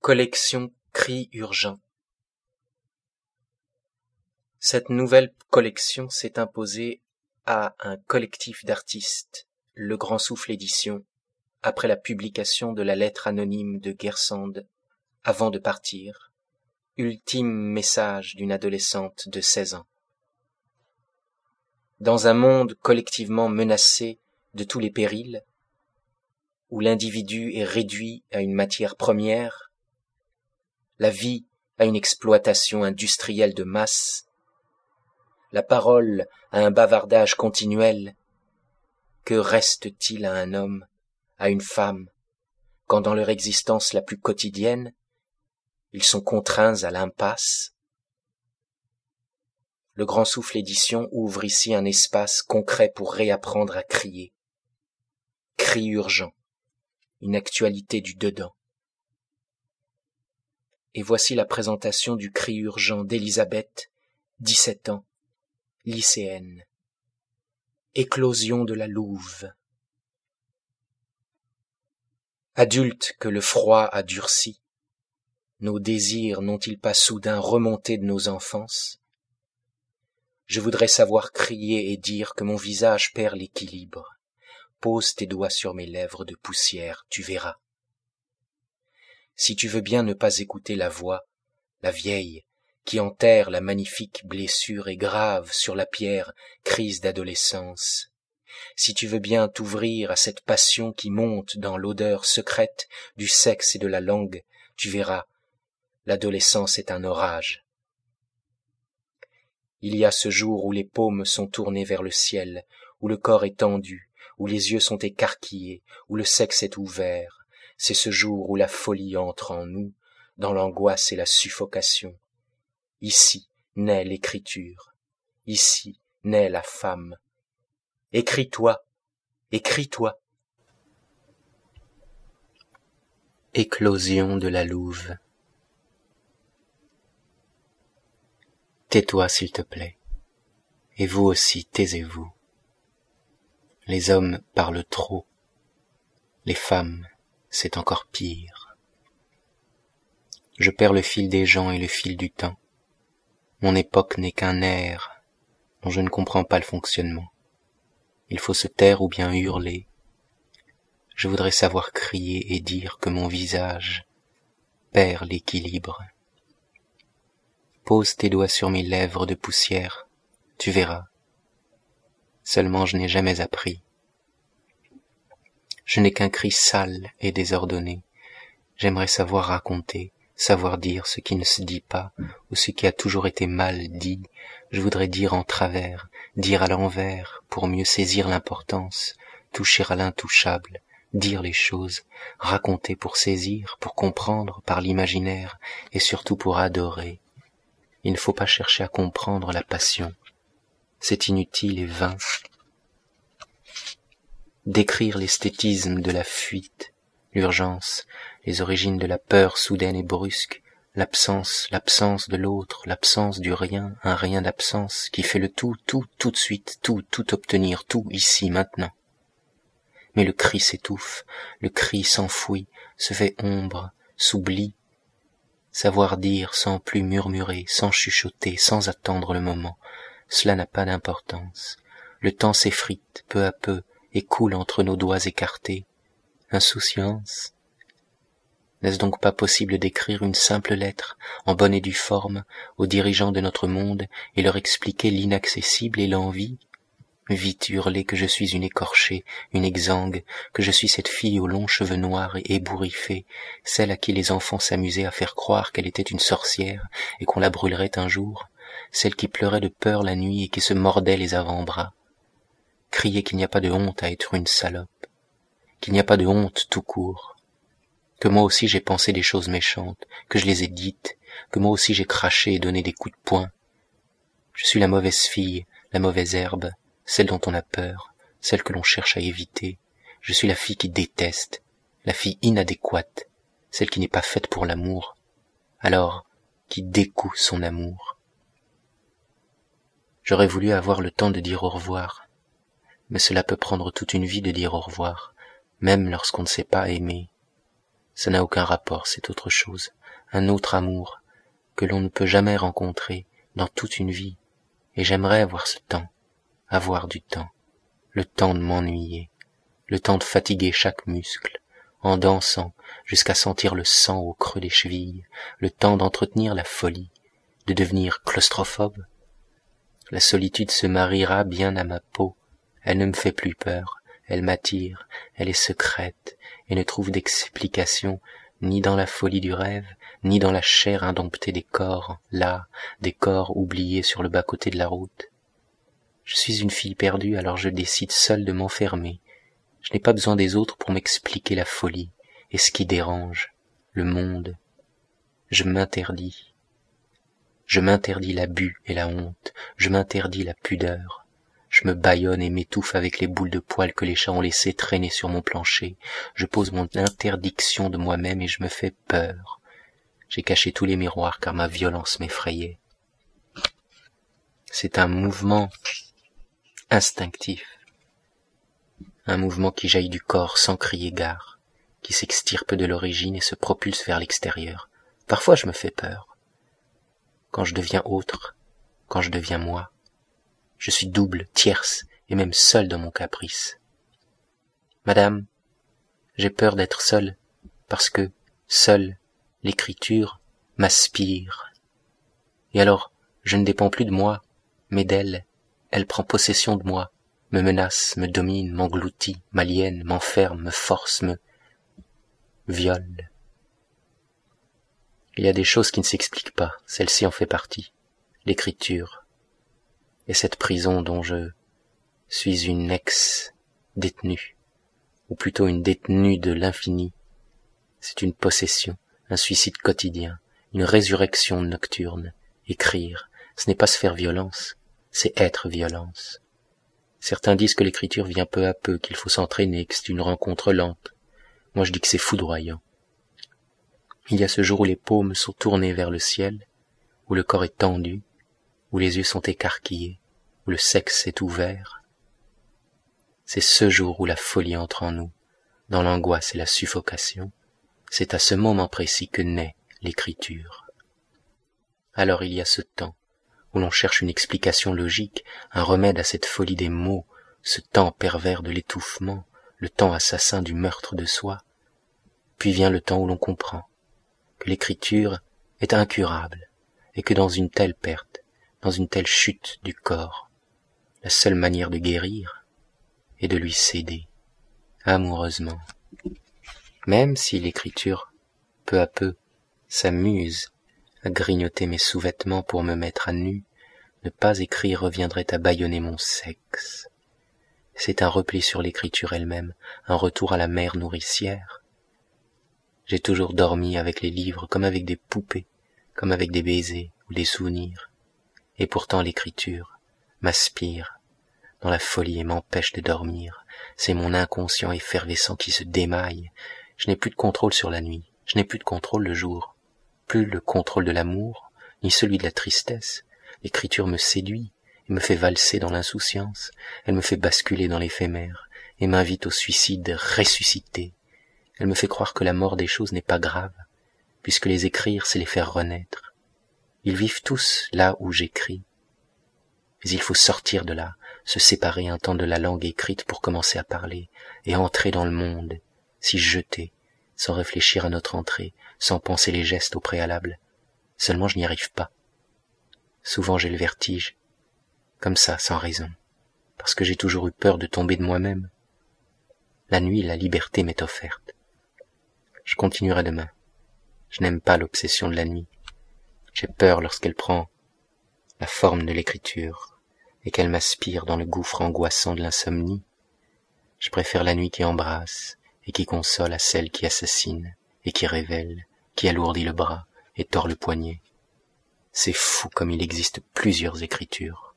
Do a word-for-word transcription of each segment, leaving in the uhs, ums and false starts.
Collection Cris urgents. Cette nouvelle collection s'est imposée à un collectif d'artistes, Le Grand Souffle Éditions, après la publication de la lettre anonyme de Gersande, avant de partir, ultime message d'une adolescente de seize ans. Dans un monde collectivement menacé de tous les périls, où l'individu est réduit à une matière première, la vie à une exploitation industrielle de masse, la parole à un bavardage continuel, que reste-t-il à un homme, à une femme, quand dans leur existence la plus quotidienne, ils sont contraints à l'impasse? Le Grand Souffle Édition ouvre ici un espace concret pour réapprendre à crier. Cri urgent, une actualité du dedans. Et voici la présentation du cri urgent d'Elisabeth, dix-sept ans, lycéenne. Éclosion de la louve. Adulte que le froid a durci, nos désirs n'ont-ils pas soudain remonté de nos enfances? Je voudrais savoir crier et dire que mon visage perd l'équilibre. Pose tes doigts sur mes lèvres de poussière, tu verras. Si tu veux bien ne pas écouter la voix, la vieille, qui enterre la magnifique blessure et grave sur la pierre crise d'adolescence. Si tu veux bien t'ouvrir à cette passion qui monte dans l'odeur secrète du sexe et de la langue, tu verras, l'adolescence est un orage. Il y a ce jour où les paumes sont tournées vers le ciel, où le corps est tendu, où les yeux sont écarquillés, où le sexe est ouvert. C'est ce jour où la folie entre en nous, dans l'angoisse et la suffocation. Ici naît l'écriture, ici naît la femme. Écris-toi, écris-toi. Éclosion de la louve. Tais-toi s'il te plaît, et vous aussi taisez-vous. Les hommes parlent trop, les femmes c'est encore pire. Je perds le fil des gens et le fil du temps. Mon époque n'est qu'un air dont je ne comprends pas le fonctionnement. Il faut se taire ou bien hurler. Je voudrais savoir crier et dire que mon visage perd l'équilibre. Pose tes doigts sur mes lèvres de poussière, tu verras. Seulement je n'ai jamais appris. Je n'ai qu'un cri sale et désordonné. J'aimerais savoir raconter, savoir dire ce qui ne se dit pas, ou ce qui a toujours été mal dit. Je voudrais dire en travers, dire à l'envers, pour mieux saisir l'importance, toucher à l'intouchable, dire les choses, raconter pour saisir, pour comprendre par l'imaginaire, et surtout pour adorer. Il ne faut pas chercher à comprendre la passion. C'est inutile et vain. Décrire l'esthétisme de la fuite, l'urgence, les origines de la peur soudaine et brusque, l'absence, l'absence de l'autre, l'absence du rien, un rien d'absence qui fait le tout, tout, tout de suite, tout, tout obtenir, tout, ici, maintenant. Mais le cri s'étouffe, le cri s'enfouit, se fait ombre, s'oublie. Savoir dire sans plus murmurer, sans chuchoter, sans attendre le moment, cela n'a pas d'importance. Le temps s'effrite, peu à peu, et coule entre nos doigts écartés. Insouciance. N'est-ce donc pas possible d'écrire une simple lettre, en bonne et due forme, aux dirigeants de notre monde, et leur expliquer l'inaccessible et l'envie? Vite hurler que je suis une écorchée, une exsangue, que je suis cette fille aux longs cheveux noirs et ébouriffés, celle à qui les enfants s'amusaient à faire croire qu'elle était une sorcière et qu'on la brûlerait un jour, celle qui pleurait de peur la nuit et qui se mordait les avant-bras. Crier qu'il n'y a pas de honte à être une salope, qu'il n'y a pas de honte tout court, que moi aussi j'ai pensé des choses méchantes, que je les ai dites, que moi aussi j'ai craché et donné des coups de poing. Je suis la mauvaise fille, la mauvaise herbe, celle dont on a peur, celle que l'on cherche à éviter. Je suis la fille qui déteste, la fille inadéquate, celle qui n'est pas faite pour l'amour, alors qui découd son amour. J'aurais voulu avoir le temps de dire au revoir, mais cela peut prendre toute une vie de dire au revoir, même lorsqu'on ne sait pas aimer. Ça n'a aucun rapport, c'est autre chose, un autre amour que l'on ne peut jamais rencontrer dans toute une vie, et j'aimerais avoir ce temps, avoir du temps, le temps de m'ennuyer, le temps de fatiguer chaque muscle, en dansant jusqu'à sentir le sang au creux des chevilles, le temps d'entretenir la folie, de devenir claustrophobe. La solitude se mariera bien à ma peau, elle ne me fait plus peur, elle m'attire, elle est secrète, et ne trouve d'explication ni dans la folie du rêve, ni dans la chair indomptée des corps, là, des corps oubliés sur le bas-côté de la route. Je suis une fille perdue, alors je décide seule de m'enfermer. Je n'ai pas besoin des autres pour m'expliquer la folie et ce qui dérange, le monde. Je m'interdis. Je m'interdis l'abus et la honte, je m'interdis la pudeur. Je me bâillonne et m'étouffe avec les boules de poils que les chats ont laissé traîner sur mon plancher. Je pose mon interdiction de moi-même et je me fais peur. J'ai caché tous les miroirs car ma violence m'effrayait. C'est un mouvement instinctif, un mouvement qui jaillit du corps sans crier gare, qui s'extirpe de l'origine et se propulse vers l'extérieur. Parfois je me fais peur. Quand je deviens autre, quand je deviens moi, je suis double, tierce et même seule dans mon caprice. Madame, j'ai peur d'être seule parce que, seule, l'écriture m'aspire. Et alors, je ne dépends plus de moi, mais d'elle. Elle prend possession de moi, me menace, me domine, m'engloutit, m'aliène, m'enferme, me force, me viole. Il y a des choses qui ne s'expliquent pas, celle-ci en fait partie. L'écriture. Et cette prison dont je suis une ex-détenue, ou plutôt une détenue de l'infini, c'est une possession, un suicide quotidien, une résurrection nocturne. Écrire, ce n'est pas se faire violence, c'est être violence. Certains disent que l'écriture vient peu à peu, qu'il faut s'entraîner, que c'est une rencontre lente. Moi je dis que c'est foudroyant. Il y a ce jour où les paumes sont tournées vers le ciel, où le corps est tendu, où les yeux sont écarquillés, où le sexe est ouvert. C'est ce jour où la folie entre en nous, dans l'angoisse et la suffocation. C'est à ce moment précis que naît l'écriture. Alors il y a ce temps où l'on cherche une explication logique, un remède à cette folie des mots, ce temps pervers de l'étouffement, le temps assassin du meurtre de soi. Puis vient le temps où l'on comprend que l'écriture est incurable et que dans une telle perte, dans une telle chute du corps, la seule manière de guérir est de lui céder amoureusement. Même si l'écriture, peu à peu, s'amuse à grignoter mes sous-vêtements pour me mettre à nu, ne pas écrire reviendrait à bâillonner mon sexe. C'est un repli sur l'écriture elle-même, un retour à la mère nourricière. J'ai toujours dormi avec les livres comme avec des poupées, comme avec des baisers ou des souvenirs. Et pourtant l'écriture m'aspire dans la folie et m'empêche de dormir. C'est mon inconscient effervescent qui se démaille. Je n'ai plus de contrôle sur la nuit, je n'ai plus de contrôle le jour, plus le contrôle de l'amour, ni celui de la tristesse. L'écriture me séduit et me fait valser dans l'insouciance, elle me fait basculer dans l'éphémère et m'invite au suicide ressuscité. Elle me fait croire que la mort des choses n'est pas grave, puisque les écrire, c'est les faire renaître. Ils vivent tous là où j'écris. Mais il faut sortir de là, se séparer un temps de la langue écrite pour commencer à parler, et entrer dans le monde, s'y jeter, sans réfléchir à notre entrée, sans penser les gestes au préalable. Seulement je n'y arrive pas. Souvent j'ai le vertige, comme ça, sans raison, parce que j'ai toujours eu peur de tomber de moi-même. La nuit, la liberté m'est offerte. Je continuerai demain. Je n'aime pas l'obsession de la nuit. J'ai peur lorsqu'elle prend la forme de l'écriture et qu'elle m'aspire dans le gouffre angoissant de l'insomnie. Je préfère la nuit qui embrasse et qui console à celle qui assassine et qui révèle, qui alourdit le bras et tord le poignet. C'est fou comme il existe plusieurs écritures.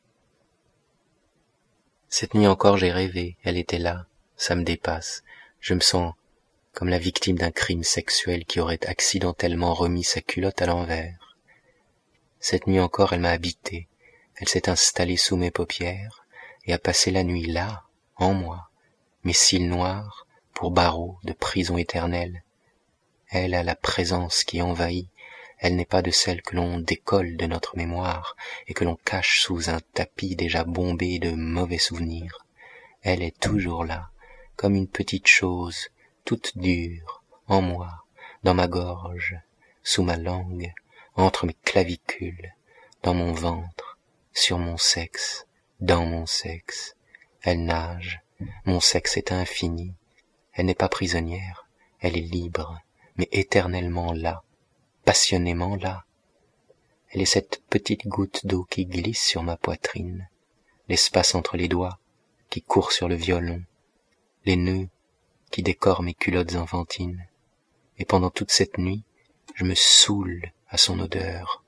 Cette nuit encore j'ai rêvé, elle était là, ça me dépasse. Je me sens comme la victime d'un crime sexuel qui aurait accidentellement remis sa culotte à l'envers. Cette nuit encore elle m'a habité, elle s'est installée sous mes paupières et a passé la nuit là, en moi, mes cils noirs pour barreaux de prison éternelle. Elle a la présence qui envahit, elle n'est pas de celles que l'on décolle de notre mémoire et que l'on cache sous un tapis déjà bombé de mauvais souvenirs. Elle est toujours là, comme une petite chose, toute dure, en moi, dans ma gorge, sous ma langue, entre mes clavicules, dans mon ventre, sur mon sexe, dans mon sexe. Elle nage, mon sexe est infini. Elle n'est pas prisonnière, elle est libre, mais éternellement là, passionnément là. Elle est cette petite goutte d'eau qui glisse sur ma poitrine, l'espace entre les doigts, qui court sur le violon, les nœuds qui décorent mes culottes enfantines. Et pendant toute cette nuit, je me saoule à son odeur.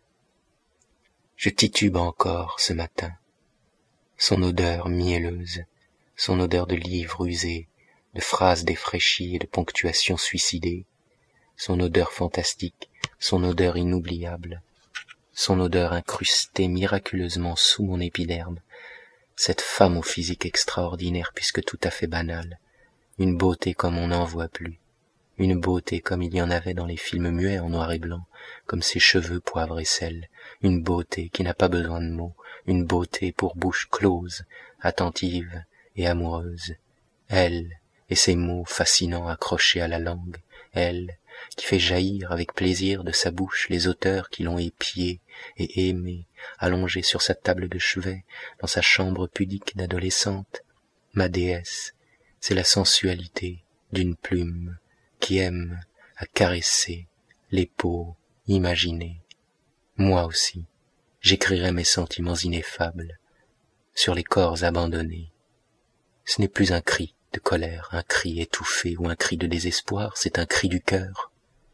Je titube encore ce matin. Son odeur mielleuse, son odeur de livres usés, de phrases défraîchies et de ponctuations suicidées, son odeur fantastique, son odeur inoubliable, son odeur incrustée miraculeusement sous mon épiderme, cette femme au physique extraordinaire puisque tout à fait banal, une beauté comme on n'en voit plus, une beauté comme il y en avait dans les films muets en noir et blanc, comme ses cheveux poivre et sel, une beauté qui n'a pas besoin de mots, une beauté pour bouche close, attentive et amoureuse, elle et ses mots fascinants accrochés à la langue, elle qui fait jaillir avec plaisir de sa bouche les auteurs qui l'ont épiée et aimée, allongée sur sa table de chevet, dans sa chambre pudique d'adolescente. Ma déesse, c'est la sensualité d'une plume qui aime à caresser les peaux imaginées. Moi aussi, j'écrirai mes sentiments ineffables sur les corps abandonnés. Ce n'est plus un cri de colère, un cri étouffé ou un cri de désespoir, c'est un cri du cœur.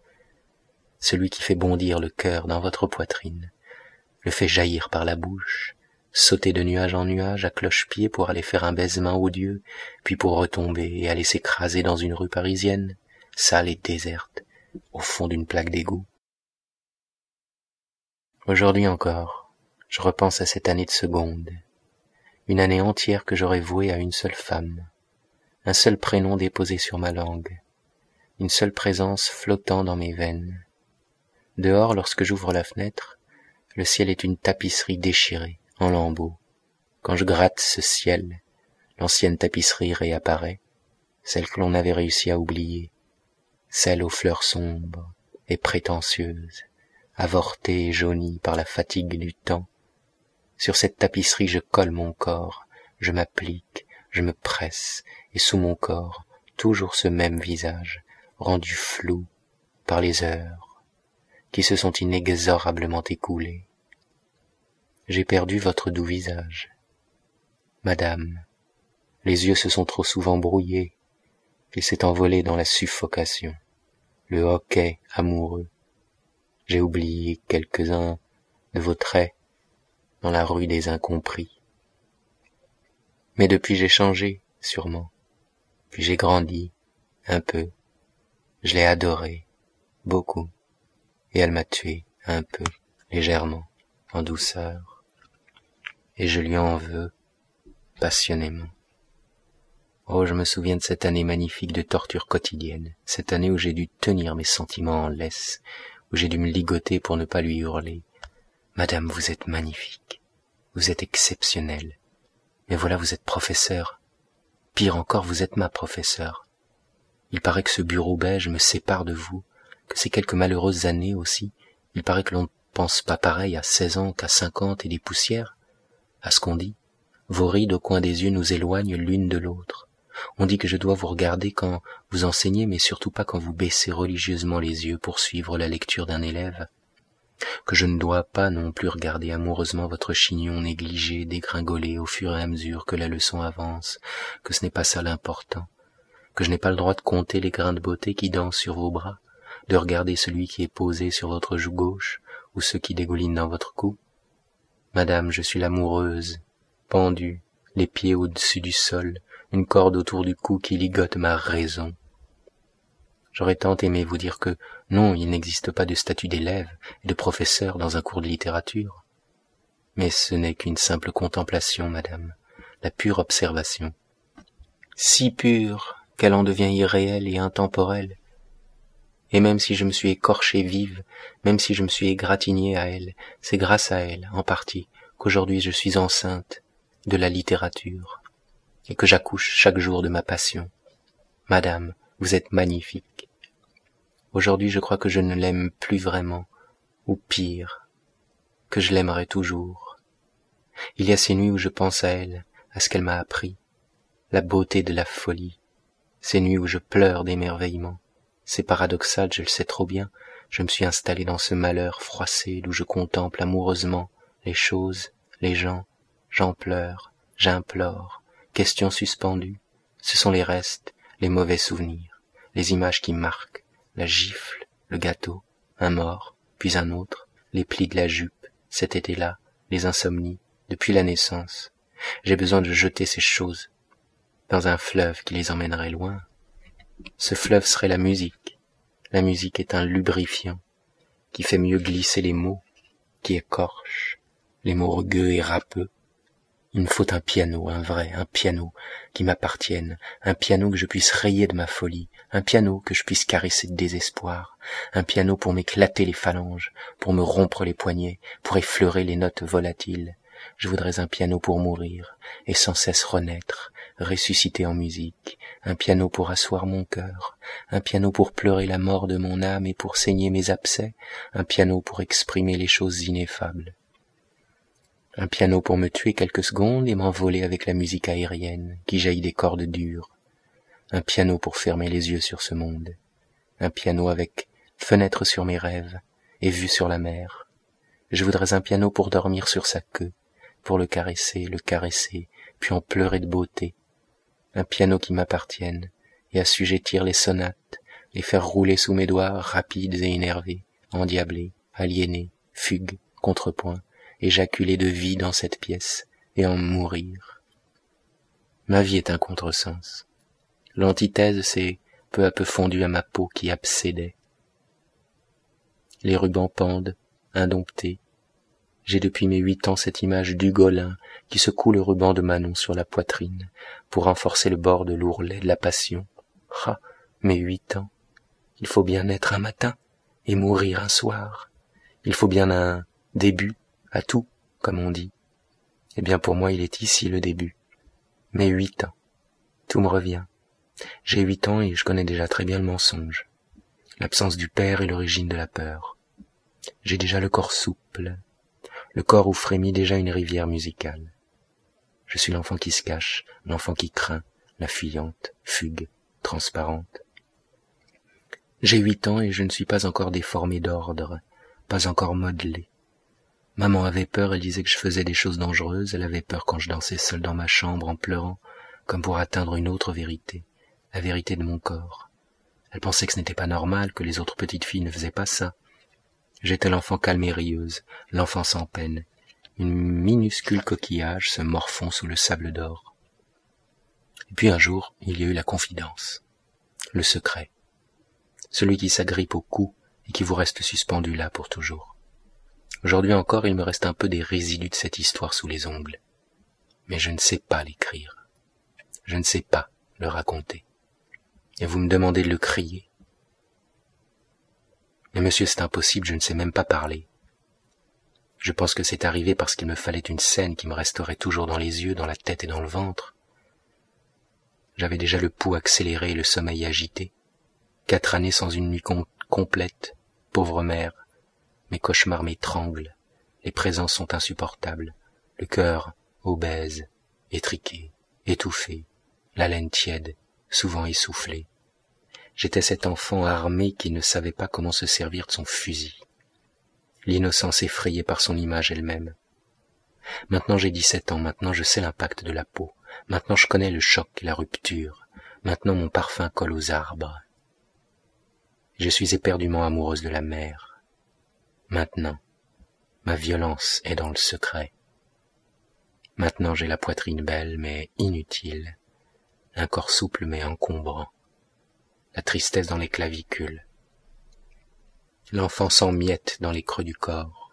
Celui qui fait bondir le cœur dans votre poitrine, le fait jaillir par la bouche, sauter de nuage en nuage à cloche-pied pour aller faire un baisement odieux, puis pour retomber et aller s'écraser dans une rue parisienne, sale et déserte, au fond d'une plaque d'égout. Aujourd'hui encore, je repense à cette année de seconde, une année entière que j'aurais vouée à une seule femme, un seul prénom déposé sur ma langue, une seule présence flottant dans mes veines. Dehors, lorsque j'ouvre la fenêtre, le ciel est une tapisserie déchirée, en lambeaux. Quand je gratte ce ciel, l'ancienne tapisserie réapparaît, celle que l'on avait réussi à oublier, celle aux fleurs sombres et prétentieuses, avortée et jaunie par la fatigue du temps. Sur cette tapisserie je colle mon corps, je m'applique, je me presse, et sous mon corps, toujours ce même visage, rendu flou par les heures, qui se sont inexorablement écoulées. J'ai perdu votre doux visage. Madame, les yeux se sont trop souvent brouillés, il s'est envolé dans la suffocation, le hoquet amoureux. J'ai oublié quelques-uns de vos traits dans la rue des incompris. Mais depuis j'ai changé, sûrement, puis j'ai grandi, un peu, je l'ai adorée, beaucoup, et elle m'a tué, un peu, légèrement, en douceur, et je lui en veux, passionnément. Oh, je me souviens de cette année magnifique de torture quotidienne, cette année où j'ai dû tenir mes sentiments en laisse, où j'ai dû me ligoter pour ne pas lui hurler. Madame, vous êtes magnifique, vous êtes exceptionnelle, mais voilà, vous êtes professeur. Pire encore, vous êtes ma professeure. Il paraît que ce bureau beige me sépare de vous, que ces quelques malheureuses années aussi, il paraît que l'on ne pense pas pareil à seize ans qu'à cinquante et des poussières. À ce qu'on dit, vos rides au coin des yeux nous éloignent l'une de l'autre. On dit que je dois vous regarder quand vous enseignez, mais surtout pas quand vous baissez religieusement les yeux pour suivre la lecture d'un élève. Que je ne dois pas non plus regarder amoureusement votre chignon négligé dégringoler au fur et à mesure que la leçon avance, que ce n'est pas ça l'important, que je n'ai pas le droit de compter les grains de beauté qui dansent sur vos bras, de regarder celui qui est posé sur votre joue gauche ou ceux qui dégoulinent dans votre cou. Madame, je suis l'amoureuse, pendue, les pieds au-dessus du sol, une corde autour du cou qui ligote ma raison. J'aurais tant aimé vous dire que non, il n'existe pas de statut d'élève et de professeur dans un cours de littérature. Mais ce n'est qu'une simple contemplation, madame, la pure observation. Si pure qu'elle en devient irréelle et intemporelle. Et même si je me suis écorchée vive, même si je me suis égratignée à elle, c'est grâce à elle, en partie, qu'aujourd'hui je suis enceinte de la littérature, et que j'accouche chaque jour de ma passion. Madame, vous êtes magnifique. Aujourd'hui je crois que je ne l'aime plus vraiment, ou pire, que je l'aimerai toujours. Il y a ces nuits où je pense à elle, à ce qu'elle m'a appris, la beauté de la folie, ces nuits où je pleure d'émerveillement. C'est paradoxal, je le sais trop bien, je me suis installé dans ce malheur froissé d'où je contemple amoureusement les choses, les gens, j'en pleure, j'implore, questions suspendues, ce sont les restes, les mauvais souvenirs, les images qui marquent, la gifle, le gâteau, un mort, puis un autre, les plis de la jupe, cet été-là, les insomnies, depuis la naissance. J'ai besoin de jeter ces choses dans un fleuve qui les emmènerait loin. Ce fleuve serait la musique. La musique est un lubrifiant qui fait mieux glisser les mots, qui écorche, les mots rugueux et râpeux. Il me faut un piano, un vrai, un piano qui m'appartienne, un piano que je puisse rayer de ma folie, un piano que je puisse caresser de désespoir, un piano pour m'éclater les phalanges, pour me rompre les poignets, pour effleurer les notes volatiles. Je voudrais un piano pour mourir et sans cesse renaître, ressusciter en musique, un piano pour asseoir mon cœur, un piano pour pleurer la mort de mon âme et pour saigner mes abcès, un piano pour exprimer les choses ineffables. Un piano pour me tuer quelques secondes et m'envoler avec la musique aérienne qui jaillit des cordes dures. Un piano pour fermer les yeux sur ce monde. Un piano avec fenêtre sur mes rêves et vue sur la mer. Je voudrais un piano pour dormir sur sa queue, pour le caresser, le caresser, puis en pleurer de beauté. Un piano qui m'appartienne et assujettir les sonates, les faire rouler sous mes doigts rapides et énervés, endiablés, aliénés, fugues, contrepoint, éjaculer de vie dans cette pièce et en mourir. Ma vie est un contresens. L'antithèse s'est peu à peu fondue à ma peau qui absédait. Les rubans pendent, indomptés. J'ai depuis mes huit ans cette image d'Ugolin qui secoue le ruban de Manon sur la poitrine pour renforcer le bord de l'ourlet de la passion. Ah, mes huit ans. Il faut bien naître un matin et mourir un soir. Il faut bien un début à tout, comme on dit. Eh bien pour moi il est ici le début. Mes huit ans. Tout me revient. J'ai huit ans et je connais déjà très bien le mensonge. L'absence du père est l'origine de la peur. J'ai déjà le corps souple, le corps où frémit déjà une rivière musicale. Je suis l'enfant qui se cache, l'enfant qui craint, la fuyante, fugue, transparente. J'ai huit ans et je ne suis pas encore déformé d'ordre, pas encore modelé. Maman avait peur, elle disait que je faisais des choses dangereuses, elle avait peur quand je dansais seul dans ma chambre en pleurant, comme pour atteindre une autre vérité, la vérité de mon corps. Elle pensait que ce n'était pas normal, que les autres petites filles ne faisaient pas ça. J'étais l'enfant calme et rieuse, l'enfant sans peine, une minuscule coquillage se morfond sous le sable d'or. Et puis un jour, il y a eu la confidence, le secret, celui qui s'agrippe au cou et qui vous reste suspendu là pour toujours. Aujourd'hui encore, il me reste un peu des résidus de cette histoire sous les ongles. Mais je ne sais pas l'écrire. Je ne sais pas le raconter. Et vous me demandez de le crier. Mais monsieur, c'est impossible, je ne sais même pas parler. Je pense que c'est arrivé parce qu'il me fallait une scène qui me resterait toujours dans les yeux, dans la tête et dans le ventre. J'avais déjà le pouls accéléré et le sommeil agité. Quatre années sans une nuit com- complète, pauvre mère. Mes cauchemars m'étranglent, les présences sont insupportables, le cœur obèse, étriqué, étouffé, la laine tiède, souvent essoufflée. J'étais cet enfant armé qui ne savait pas comment se servir de son fusil. L'innocence effrayée par son image elle-même. Maintenant j'ai dix-sept ans, maintenant je sais l'impact de la peau, maintenant je connais le choc et la rupture, maintenant mon parfum colle aux arbres. Je suis éperdument amoureuse de la mer. Maintenant, ma violence est dans le secret. Maintenant j'ai la poitrine belle mais inutile, un corps souple mais encombrant, la tristesse dans les clavicules, l'enfant sans miettes dans les creux du corps.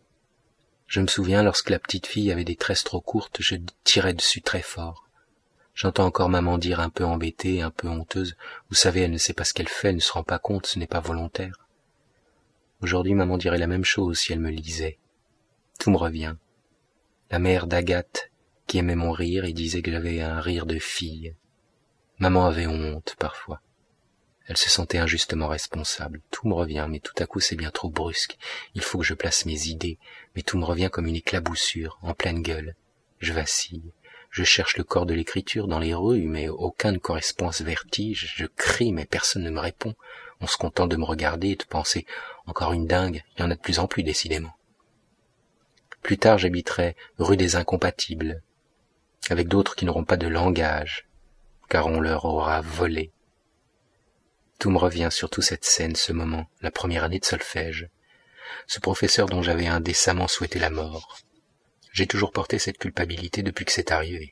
Je me souviens lorsque la petite fille avait des tresses trop courtes, je tirais dessus très fort. J'entends encore maman dire un peu embêtée, un peu honteuse, « Vous savez, elle ne sait pas ce qu'elle fait, elle ne se rend pas compte, ce n'est pas volontaire. » Aujourd'hui, maman dirait la même chose si elle me lisait. Tout me revient. La mère d'Agathe, qui aimait mon rire et disait que j'avais un rire de fille. Maman avait honte, parfois. Elle se sentait injustement responsable. Tout me revient, mais tout à coup c'est bien trop brusque. Il faut que je place mes idées, mais tout me revient comme une éclaboussure, en pleine gueule. Je vacille. Je cherche le corps de l'écriture dans les rues, mais aucun ne correspond à ce vertige. Je crie, mais personne ne me répond. On se contente de me regarder et de penser « Encore une dingue, il y en a de plus en plus, décidément. » Plus tard, j'habiterai rue des Incompatibles, avec d'autres qui n'auront pas de langage, car on leur aura volé. Tout me revient, surtout cette scène, ce moment, la première année de solfège. Ce professeur dont j'avais indécemment souhaité la mort. J'ai toujours porté cette culpabilité depuis que c'est arrivé.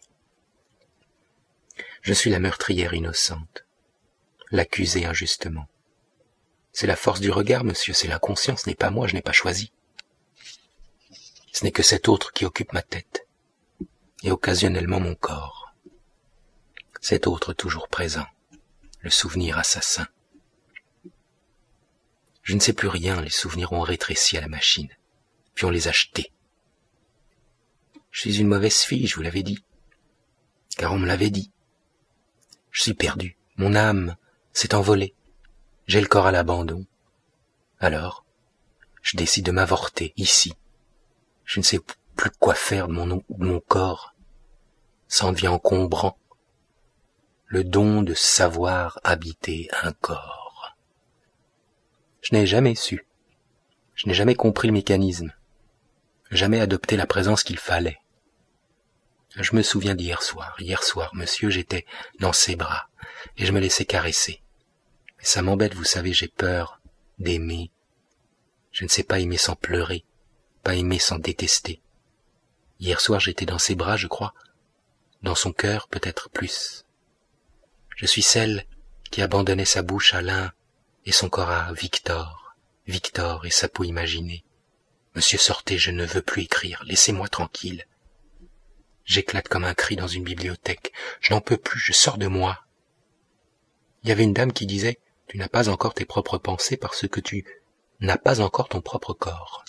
Je suis la meurtrière innocente, l'accusée injustement. C'est la force du regard, monsieur, c'est l'inconscient, ce n'est pas moi, je n'ai pas choisi. Ce n'est que cet autre qui occupe ma tête, et occasionnellement mon corps. Cet autre toujours présent, le souvenir assassin. Je ne sais plus rien, les souvenirs ont rétréci à la machine, puis on les a jetés. Je suis une mauvaise fille, je vous l'avais dit, car on me l'avait dit. Je suis perdu, mon âme s'est envolée, j'ai le corps à l'abandon. Alors, je décide de m'avorter, ici. Je ne sais plus quoi faire de mon, de mon corps. Ça en devient encombrant. Le don de savoir habiter un corps. Je n'ai jamais su. Je n'ai jamais compris le mécanisme. Jamais adopté la présence qu'il fallait. Je me souviens d'hier soir. Hier soir, monsieur, j'étais dans ses bras et je me laissais caresser. Mais ça m'embête, vous savez, j'ai peur d'aimer. Je ne sais pas aimer sans pleurer, pas aimer sans détester. Hier soir, j'étais dans ses bras, je crois. Dans son cœur, peut-être plus. Je suis celle qui abandonnait sa bouche à l'un et son corps à Victor. Victor et sa peau imaginée. Monsieur, sortez, je ne veux plus écrire, laissez-moi tranquille. J'éclate comme un cri dans une bibliothèque. Je n'en peux plus, je sors de moi. Il y avait une dame qui disait, tu n'as pas encore tes propres pensées parce que tu n'as pas encore ton propre corps.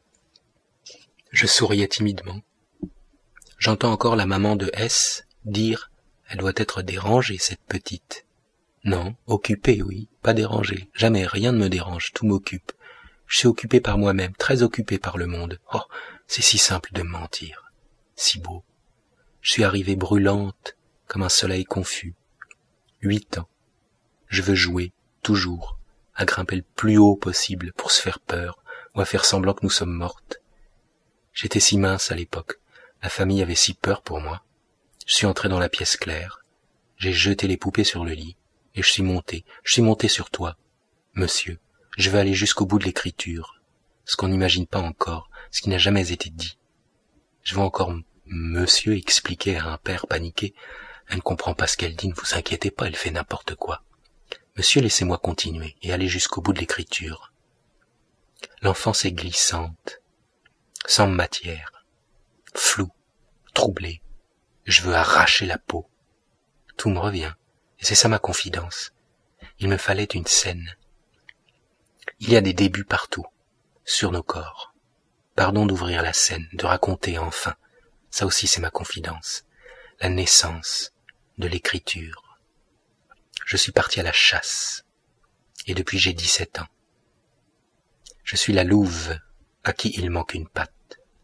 Je souriais timidement. J'entends encore la maman de S dire, elle doit être dérangée, cette petite. Non, occupée, oui, pas dérangée. Jamais, rien ne me dérange, tout m'occupe. Je suis occupé par moi-même, très occupé par le monde. Oh, c'est si simple de mentir. Si beau. Je suis arrivée brûlante, comme un soleil confus. Huit ans. Je veux jouer, toujours, à grimper le plus haut possible pour se faire peur, ou à faire semblant que nous sommes mortes. J'étais si mince à l'époque. La famille avait si peur pour moi. Je suis entré dans la pièce claire. J'ai jeté les poupées sur le lit, et je suis monté. Je suis monté sur toi. Monsieur, je veux aller jusqu'au bout de l'écriture. Ce qu'on n'imagine pas encore, ce qui n'a jamais été dit. Je veux encore monsieur expliquer à un père paniqué. Elle ne comprend pas ce qu'elle dit, ne vous inquiétez pas, elle fait n'importe quoi. Monsieur, laissez-moi continuer et aller jusqu'au bout de l'écriture. L'enfance est glissante, sans matière, floue, troublée. Je veux arracher la peau. Tout me revient, et c'est ça ma confidence. Il me fallait une scène. Il y a des débuts partout, sur nos corps. Pardon d'ouvrir la scène, de raconter enfin. Ça aussi c'est ma confidence. La naissance de l'écriture. Je suis parti à la chasse, et depuis j'ai dix-sept ans. Je suis la louve à qui il manque une patte.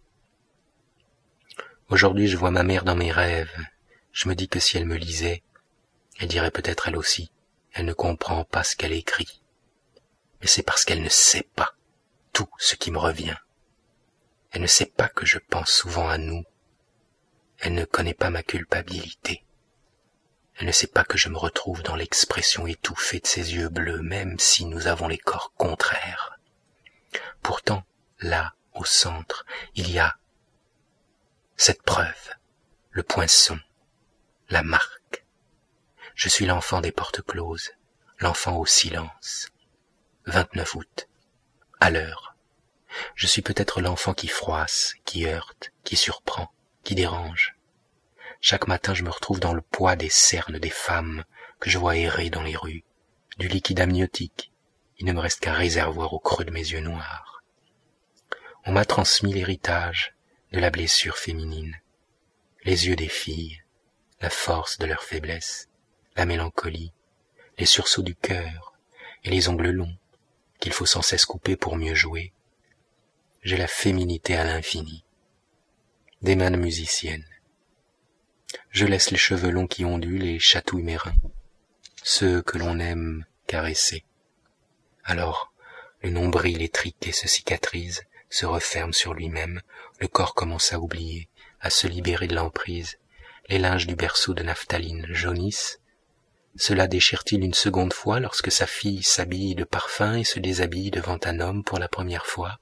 Aujourd'hui je vois ma mère dans mes rêves. Je me dis que si elle me lisait, elle dirait peut-être elle aussi, elle ne comprend pas ce qu'elle écrit. Mais c'est parce qu'elle ne sait pas tout ce qui me revient. Elle ne sait pas que je pense souvent à nous. Elle ne connaît pas ma culpabilité. Elle ne sait pas que je me retrouve dans l'expression étouffée de ses yeux bleus, même si nous avons les corps contraires. Pourtant, là, au centre, il y a cette preuve, le poinçon, la marque. Je suis l'enfant des portes closes, l'enfant au silence. vingt-neuf août, à l'heure. Je suis peut-être l'enfant qui froisse, qui heurte, qui surprend, qui dérange. Chaque matin je me retrouve dans le poids des cernes des femmes que je vois errer dans les rues, du liquide amniotique. Il ne me reste qu'un réservoir au creux de mes yeux noirs. On m'a transmis l'héritage de la blessure féminine, les yeux des filles, la force de leur faiblesse, la mélancolie, les sursauts du cœur et les ongles longs qu'il faut sans cesse couper pour mieux jouer. J'ai la féminité à l'infini, des mains de musicienne. Je laisse les cheveux longs qui ondulent et chatouillent mes reins, ceux que l'on aime caresser. Alors, le nombril étriqué se cicatrise, se referme sur lui-même, le corps commence à oublier, à se libérer de l'emprise. Les linges du berceau de naphtaline jaunissent. Cela déchire-t-il une seconde fois lorsque sa fille s'habille de parfum et se déshabille devant un homme pour la première fois?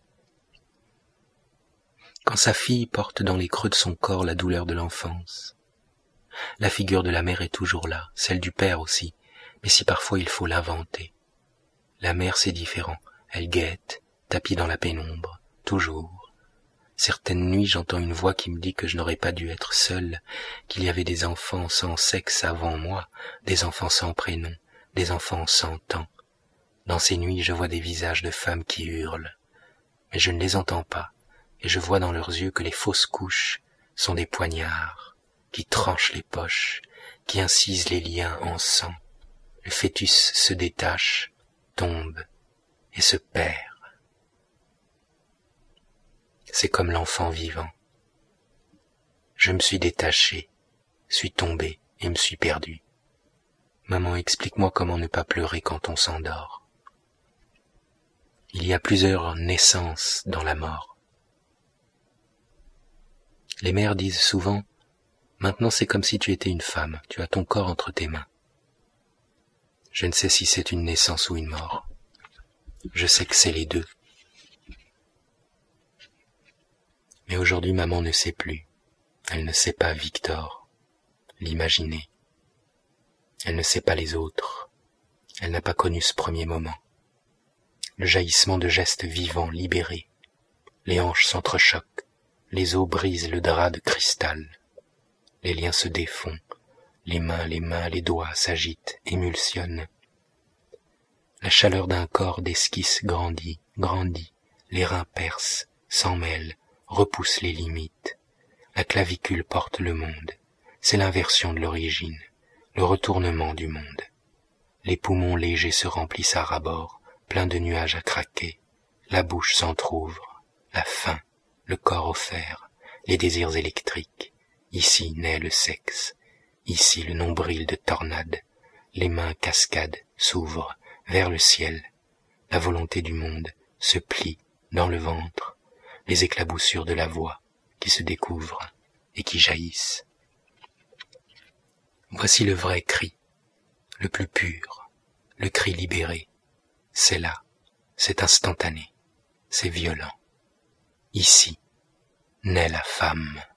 Quand sa fille porte dans les creux de son corps la douleur de l'enfance, la figure de la mère est toujours là, celle du père aussi, mais si parfois il faut l'inventer. La mère c'est différent, elle guette, tapie dans la pénombre, toujours. Certaines nuits j'entends une voix qui me dit que je n'aurais pas dû être seule, qu'il y avait des enfants sans sexe avant moi, des enfants sans prénom, des enfants sans temps. Dans ces nuits je vois des visages de femmes qui hurlent, mais je ne les entends pas, et je vois dans leurs yeux que les fausses couches sont des poignards, qui tranchent les poches, qui incisent les liens en sang. Le fœtus se détache, tombe et se perd. C'est comme l'enfant vivant. Je me suis détaché, suis tombé et me suis perdu. Maman, explique-moi comment ne pas pleurer quand on s'endort. Il y a plusieurs naissances dans la mort. Les mères disent souvent « Maintenant c'est comme si tu étais une femme, tu as ton corps entre tes mains. » Je ne sais si c'est une naissance ou une mort. Je sais que c'est les deux. Mais aujourd'hui maman ne sait plus. Elle ne sait pas Victor, l'imaginer. Elle ne sait pas les autres. Elle n'a pas connu ce premier moment. Le jaillissement de gestes vivants, libérés. Les hanches s'entrechoquent. Les os brisent le drap de cristal. Les liens se défont. Les mains, les mains, les doigts s'agitent, émulsionnent. La chaleur d'un corps d'esquisse grandit, grandit. Les reins percent, s'en mêlent, repoussent les limites. La clavicule porte le monde. C'est l'inversion de l'origine, le retournement du monde. Les poumons légers se remplissent à ras-bord, pleins de nuages à craquer. La bouche s'entr'ouvre, la faim, le corps offert, les désirs électriques. Ici naît le sexe. Ici le nombril de tornade, les mains cascadent, s'ouvrent vers le ciel. La volonté du monde se plie dans le ventre, les éclaboussures de la voix qui se découvrent et qui jaillissent. Voici le vrai cri, le plus pur, le cri libéré. C'est là, c'est instantané, c'est violent. Ici naît la femme.